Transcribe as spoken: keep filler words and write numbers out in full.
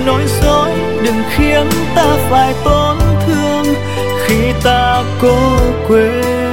nói dối, đừng khiến ta phải tổn thương khi ta cố quên.